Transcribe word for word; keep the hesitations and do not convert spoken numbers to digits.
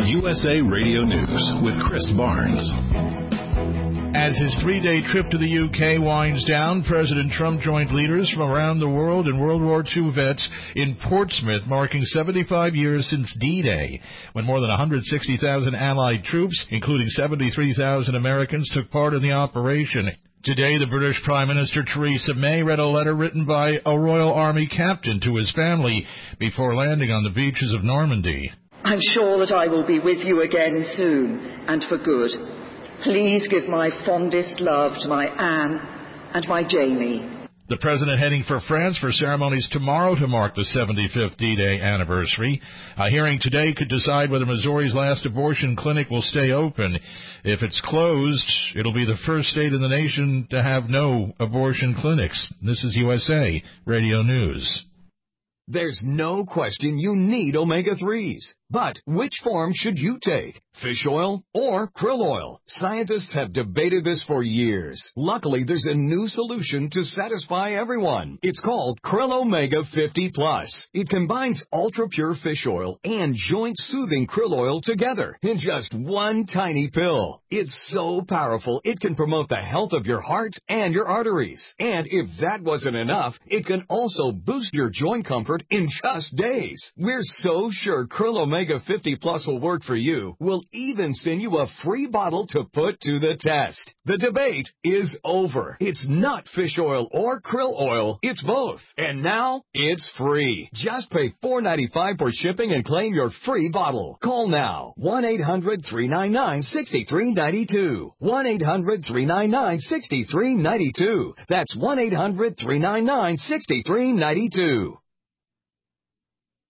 U S A Radio News with Chris Barnes. As his three-day trip to the U K winds down, President Trump joined leaders from around the world and World War Two vets in Portsmouth, marking seventy-five years since D-Day, when more than one hundred sixty thousand Allied troops, including seventy-three thousand Americans, took part in the operation. Today, the British Prime Minister Theresa May read a letter written by a Royal Army captain to his family before landing on the beaches of Normandy. I'm sure that I will be with you again soon, and for good. Please give my fondest love to my Anne and my Jamie. The president heading for France for ceremonies tomorrow to mark the seventy-fifth D-Day anniversary. A hearing today could decide whether Missouri's last abortion clinic will stay open. If it's closed, it'll be the first state in the nation to have no abortion clinics. This is U S A Radio News. There's no question you need omega threes. But which form should you take? Fish oil or krill oil? Scientists have debated this for years. Luckily, there's a new solution to satisfy everyone. It's called Krill Omega fifty plus. It combines ultra-pure fish oil and joint-soothing krill oil together in just one tiny pill. It's so powerful, it can promote the health of your heart and your arteries. And if that wasn't enough, it can also boost your joint comfort in just days. We're so sure Krill Omega Omega fifty plus will work for you. We'll even send you a free bottle to put to the test. The debate is over. It's not fish oil or krill oil. It's both. And now it's free. Just pay four dollars and ninety-five cents for shipping and claim your free bottle. Call now. one eight hundred three nine nine six three nine two. one eight hundred three nine nine six three nine two. That's one eight hundred three nine nine six three nine two.